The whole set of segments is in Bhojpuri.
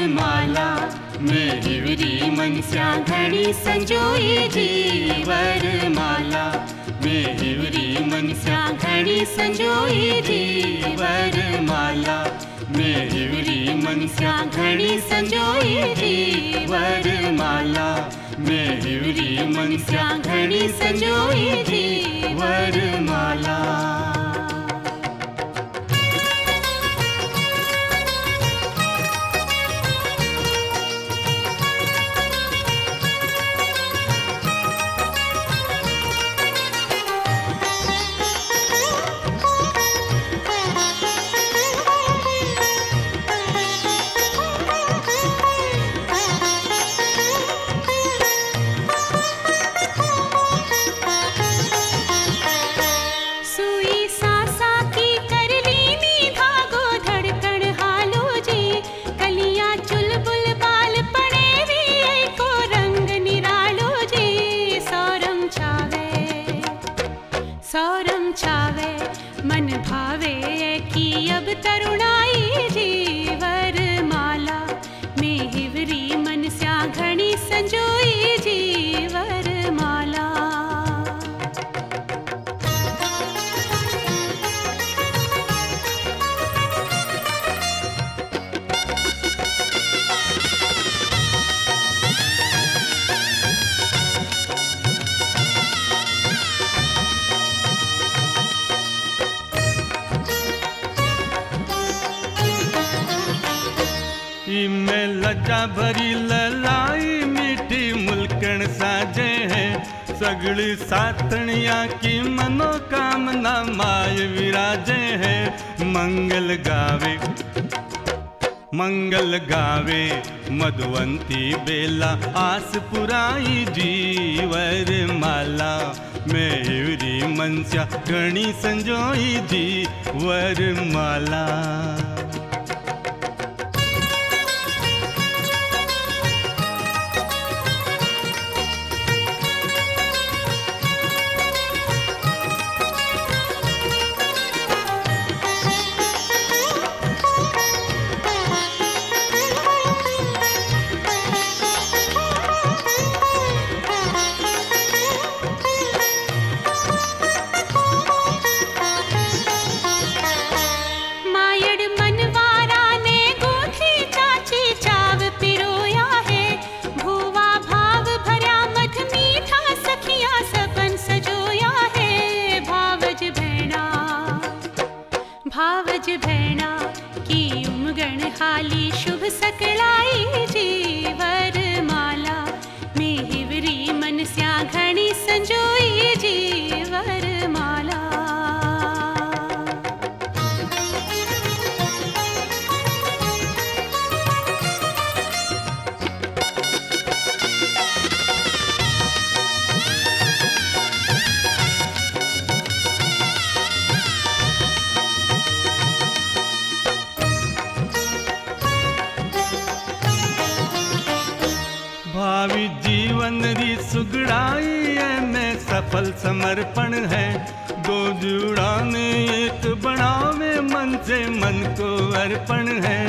वरमाला में हिवरी मनस्या घणी संजोई जी वरमाला में हिवरी मनस्या घणी संजोई जी वरमाला में हिवरी मनस्या घणी संजोई जी वरमाला में हिवरी मनस्या घणी संजोई जी वरमाला। सौरम छावे मन भावे कि अब तरुणाई जी वरमाला में हिवरी मनस्या घणी संजोई जी वरमाला। में लज्जा भरी ललाई मीठी मुल्कण साजे है सगड़ी सातनिया की मनोकामना माय विराजे है। मंगल गावे मधुवंती बेला आस पुराई जी वरमाला में हिवरी मनस्या घणी संजोई जी वरमाला। भावज भैणा की उमगण हाली शुभ सकलाई जी वरमाला में हिवरी मनस्या घणी संजोई जी वरमाला। भावी जीवन री सुगड़ाई में सफल समर्पण है। दो जुड़ान एक बनावे मन से मन को अर्पण है।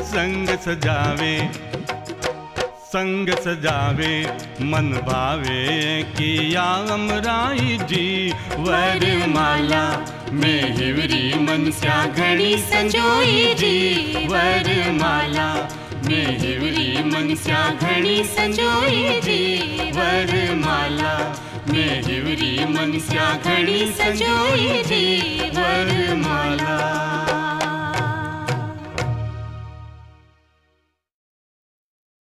संग सजावे मन भावे किया अमराई जी वरमाला में हिवरी मनस्या घणी संजोई जी वरमाला में हिवरी मनस्या घणी संजोई जी वरमाला में हिवरी मनस्या घणी संजोई जी वरमाला।